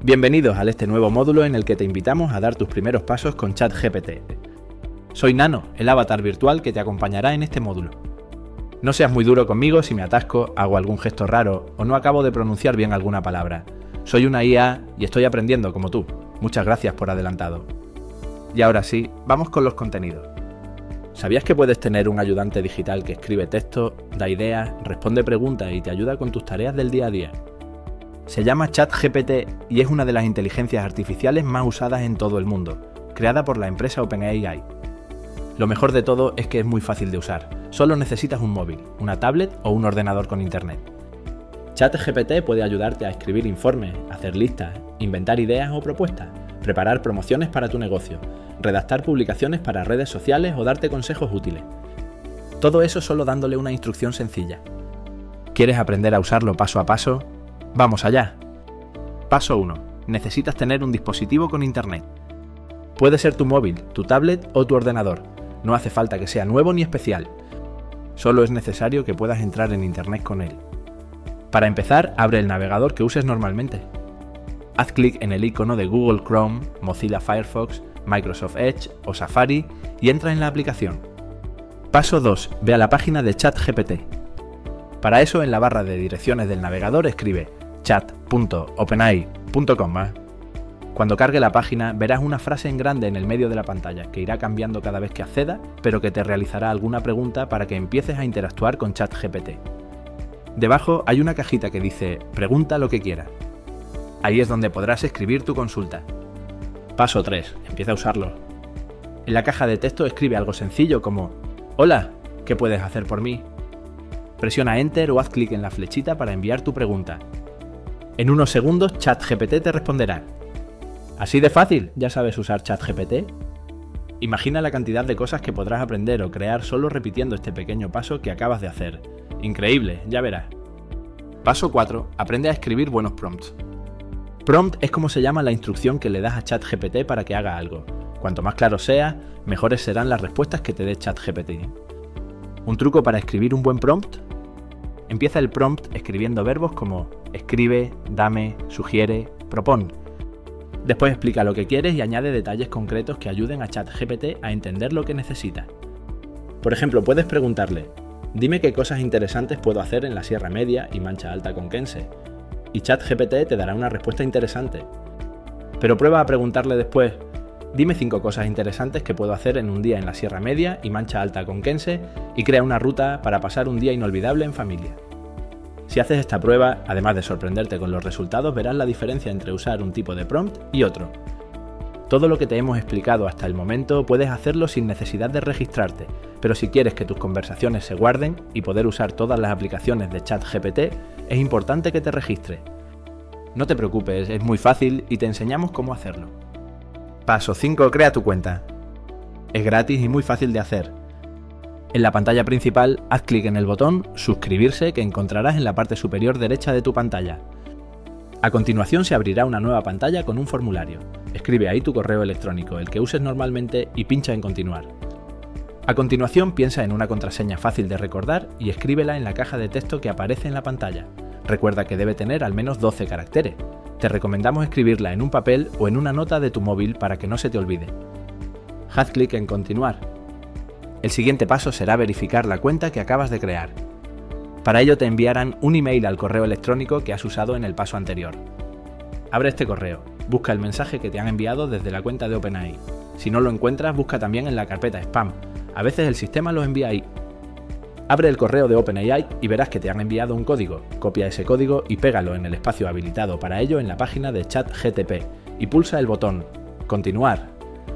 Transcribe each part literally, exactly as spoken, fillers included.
Bienvenidos a este nuevo módulo en el que te invitamos a dar tus primeros pasos con ChatGPT. Soy Nano, el avatar virtual que te acompañará en este módulo. No seas muy duro conmigo si me atasco, hago algún gesto raro o no acabo de pronunciar bien alguna palabra. Soy una I A y estoy aprendiendo como tú. Muchas gracias por adelantado. Y ahora sí, vamos con los contenidos. ¿Sabías que puedes tener un ayudante digital que escribe texto, da ideas, responde preguntas y te ayuda con tus tareas del día a día? Se llama ChatGPT y es una de las inteligencias artificiales más usadas en todo el mundo, creada por la empresa OpenAI. Lo mejor de todo es que es muy fácil de usar, solo necesitas un móvil, una tablet o un ordenador con internet. ChatGPT puede ayudarte a escribir informes, hacer listas, inventar ideas o propuestas, preparar promociones para tu negocio, redactar publicaciones para redes sociales o darte consejos útiles. Todo eso solo dándole una instrucción sencilla. ¿Quieres aprender a usarlo paso a paso? ¡Vamos allá! Paso uno. Necesitas tener un dispositivo con internet. Puede ser tu móvil, tu tablet o tu ordenador. No hace falta que sea nuevo ni especial. Solo es necesario que puedas entrar en internet con él. Para empezar, abre el navegador que uses normalmente. Haz clic en el icono de Google Chrome, Mozilla Firefox, Microsoft Edge o Safari y entra en la aplicación. Paso dos. Ve a la página de ChatGPT. Para eso, en la barra de direcciones del navegador escribe chat punto openai punto com. Cuando cargue la página, verás una frase en grande en el medio de la pantalla que irá cambiando cada vez que accedas, pero que te realizará alguna pregunta para que empieces a interactuar con ChatGPT. Debajo hay una cajita que dice «Pregunta lo que quieras». Ahí es donde podrás escribir tu consulta. Paso tres. Empieza a usarlo. En la caja de texto escribe algo sencillo como «Hola, ¿qué puedes hacer por mí?». Presiona Enter o haz clic en la flechita para enviar tu pregunta. En unos segundos ChatGPT te responderá. ¿Así de fácil? ¿Ya sabes usar ChatGPT? Imagina la cantidad de cosas que podrás aprender o crear solo repitiendo este pequeño paso que acabas de hacer. Increíble, ya verás. Paso cuatro. Aprende a escribir buenos prompts. Prompt es como se llama la instrucción que le das a ChatGPT para que haga algo. Cuanto más claro sea, mejores serán las respuestas que te dé ChatGPT. ¿Un truco para escribir un buen prompt? Empieza el prompt escribiendo verbos como escribe, dame, sugiere, propón. Después explica lo que quieres y añade detalles concretos que ayuden a ChatGPT a entender lo que necesita. Por ejemplo, puedes preguntarle, dime qué cosas interesantes puedo hacer en la Sierra Media y Mancha Alta Conquense. Y ChatGPT te dará una respuesta interesante. Pero prueba a preguntarle después, dime cinco cosas interesantes que puedo hacer en un día en la Sierra Media y Mancha Alta Conquense y crea una ruta para pasar un día inolvidable en familia. Si haces esta prueba, además de sorprenderte con los resultados, verás la diferencia entre usar un tipo de prompt y otro. Todo lo que te hemos explicado hasta el momento puedes hacerlo sin necesidad de registrarte, pero si quieres que tus conversaciones se guarden y poder usar todas las aplicaciones de ChatGPT, es importante que te registres. No te preocupes, es muy fácil y te enseñamos cómo hacerlo. Paso cinco. Crea tu cuenta. Es gratis y muy fácil de hacer. En la pantalla principal, haz clic en el botón Suscribirse que encontrarás en la parte superior derecha de tu pantalla. A continuación se abrirá una nueva pantalla con un formulario. Escribe ahí tu correo electrónico, el que uses normalmente, y pincha en Continuar. A continuación piensa en una contraseña fácil de recordar y escríbela en la caja de texto que aparece en la pantalla. Recuerda que debe tener al menos doce caracteres. Te recomendamos escribirla en un papel o en una nota de tu móvil para que no se te olvide. Haz clic en Continuar. El siguiente paso será verificar la cuenta que acabas de crear. Para ello te enviarán un email al correo electrónico que has usado en el paso anterior. Abre este correo, busca el mensaje que te han enviado desde la cuenta de OpenAI. Si no lo encuentras, busca también en la carpeta Spam. A veces el sistema lo envía ahí. Abre el correo de OpenAI y verás que te han enviado un código. Copia ese código y pégalo en el espacio habilitado para ello en la página de ChatGPT y pulsa el botón Continuar.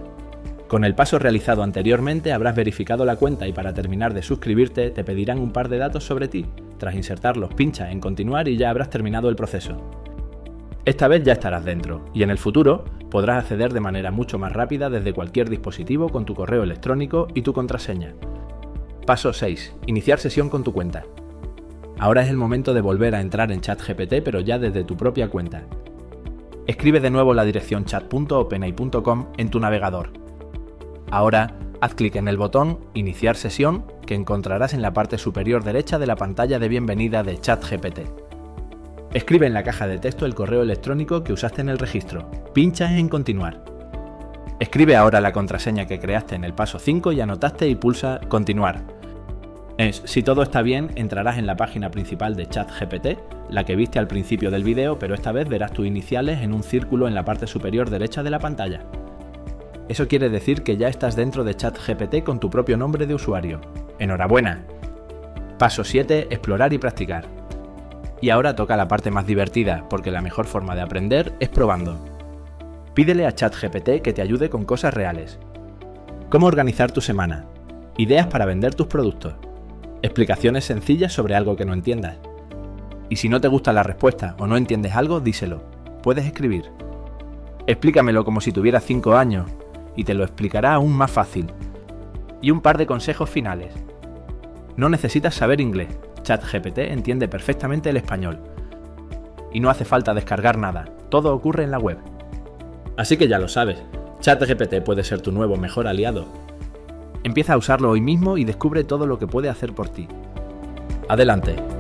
Con el paso realizado anteriormente habrás verificado la cuenta y para terminar de suscribirte te pedirán un par de datos sobre ti. Tras insertarlos, pincha en Continuar y ya habrás terminado el proceso. Esta vez ya estarás dentro y en el futuro podrás acceder de manera mucho más rápida desde cualquier dispositivo con tu correo electrónico y tu contraseña. Paso seis. Iniciar sesión con tu cuenta. Ahora es el momento de volver a entrar en ChatGPT pero ya desde tu propia cuenta. Escribe de nuevo la dirección chat punto openai punto com en tu navegador. Ahora, haz clic en el botón Iniciar sesión que encontrarás en la parte superior derecha de la pantalla de bienvenida de ChatGPT. Escribe en la caja de texto el correo electrónico que usaste en el registro. Pincha en Continuar. Escribe ahora la contraseña que creaste en el paso cinco y anotaste y pulsa Continuar. Es, si todo está bien, entrarás en la página principal de ChatGPT, la que viste al principio del vídeo, pero esta vez verás tus iniciales en un círculo en la parte superior derecha de la pantalla. Eso quiere decir que ya estás dentro de ChatGPT con tu propio nombre de usuario. ¡Enhorabuena! Paso siete. Explorar y practicar. Y ahora toca la parte más divertida, porque la mejor forma de aprender es probando. Pídele a ChatGPT que te ayude con cosas reales. ¿Cómo organizar tu semana? Ideas para vender tus productos. Explicaciones sencillas sobre algo que no entiendas. Y si no te gusta la respuesta o no entiendes algo, díselo. Puedes escribir. Explícamelo como si tuvieras cinco años y te lo explicará aún más fácil. Y un par de consejos finales. No necesitas saber inglés. ChatGPT entiende perfectamente el español. Y no hace falta descargar nada. Todo ocurre en la web. Así que ya lo sabes. ChatGPT puede ser tu nuevo mejor aliado. Empieza a usarlo hoy mismo y descubre todo lo que puede hacer por ti. Adelante.